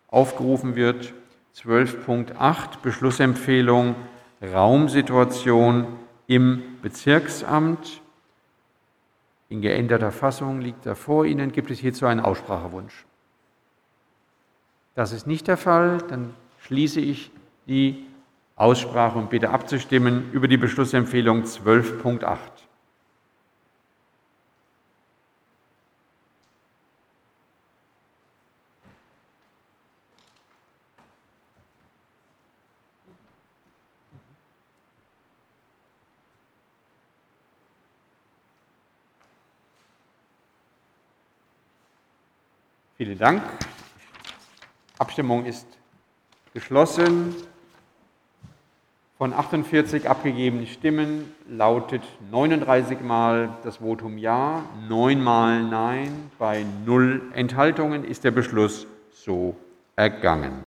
aufgerufen wird. 12.8 Beschlussempfehlung Raumsituation im Bezirksamt. In geänderter Fassung liegt da vor Ihnen. Gibt es hierzu einen Aussprachewunsch? Das ist nicht der Fall. Dann schließe ich die Aussprache und bitte abzustimmen über die Beschlussempfehlung 12.8. Vielen Dank. Abstimmung ist geschlossen. Von 48 abgegebenen Stimmen lautet 39 Mal das Votum Ja, 9 Mal Nein. Bei 0 Enthaltungen ist der Beschluss so ergangen.